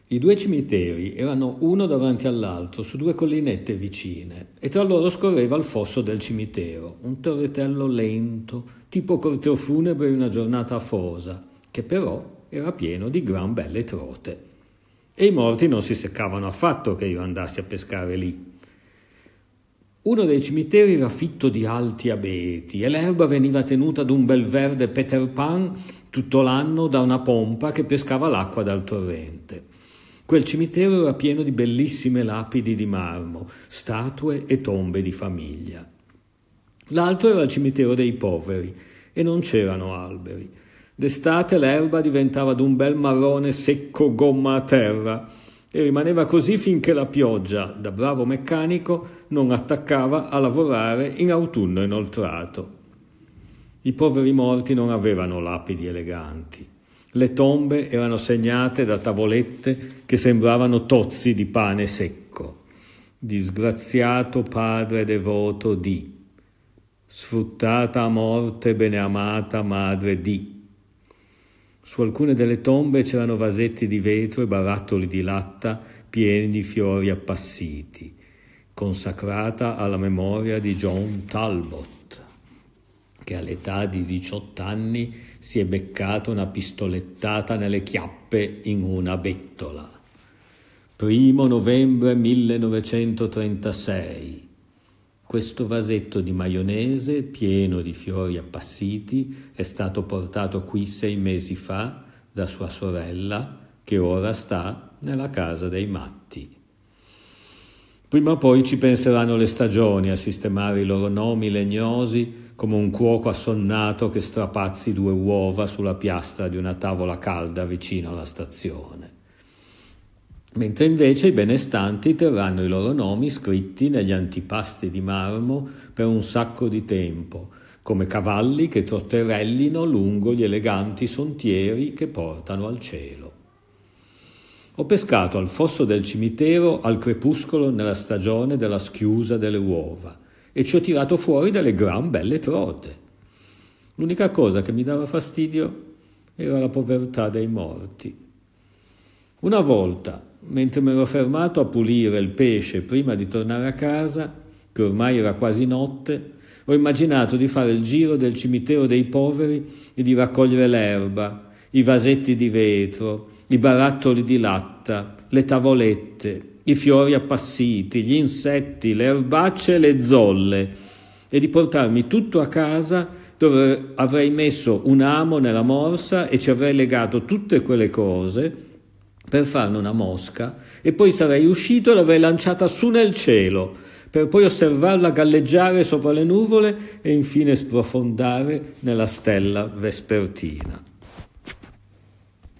I due cimiteri erano uno davanti all'altro su due collinette vicine e tra loro scorreva il fosso del cimitero, un torritello lento, tipo corteo funebre in una giornata afosa, che però era pieno di gran belle trote. E i morti non si seccavano affatto che io andassi a pescare lì. Uno dei cimiteri era fitto di alti abeti e l'erba veniva tenuta d'un bel verde Peter Pan tutto l'anno da una pompa che pescava l'acqua dal torrente. Quel cimitero era pieno di bellissime lapidi di marmo, statue e tombe di famiglia. L'altro era il cimitero dei poveri e non c'erano alberi. D'estate l'erba diventava d'un bel marrone secco gomma a terra e rimaneva così finché la pioggia, da bravo meccanico, non attaccava a lavorare in autunno inoltrato. I poveri morti non avevano lapidi eleganti. Le tombe erano segnate da tavolette che sembravano tozzi di pane secco. Disgraziato padre devoto di, sfruttata a morte beneamata madre di. Su alcune delle tombe c'erano vasetti di vetro e barattoli di latta pieni di fiori appassiti, consacrata alla memoria di John Talbot, che all'età di 18 anni si è beccato una pistolettata nelle chiappe in una bettola. 1 novembre 1936. Questo vasetto di maionese pieno di fiori appassiti è stato portato qui 6 mesi fa da sua sorella, che ora sta nella casa dei matti. Prima o poi ci penseranno le stagioni a sistemare i loro nomi legnosi come un cuoco assonnato che strapazzi 2 uova sulla piastra di una tavola calda vicino alla stazione. Mentre invece i benestanti terranno i loro nomi scritti negli antipasti di marmo per un sacco di tempo, come cavalli che trotterellino lungo gli eleganti sentieri che portano al cielo. Ho pescato al fosso del cimitero al crepuscolo nella stagione della schiusa delle uova e ci ho tirato fuori delle gran belle trote. L'unica cosa che mi dava fastidio era la povertà dei morti. Una volta, mentre mi ero fermato a pulire il pesce prima di tornare a casa, che ormai era quasi notte, ho immaginato di fare il giro del cimitero dei poveri e di raccogliere l'erba, i vasetti di vetro, i barattoli di latta, le tavolette, i fiori appassiti, gli insetti, le erbacce e le zolle, e di portarmi tutto a casa dove avrei messo un amo nella morsa e ci avrei legato tutte quelle cose per farne una mosca e poi sarei uscito e l'avrei lanciata su nel cielo per poi osservarla galleggiare sopra le nuvole e infine sprofondare nella stella vespertina.